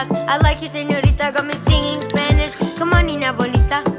I like you, señorita, got me singing Spanish. Come on, niña bonita.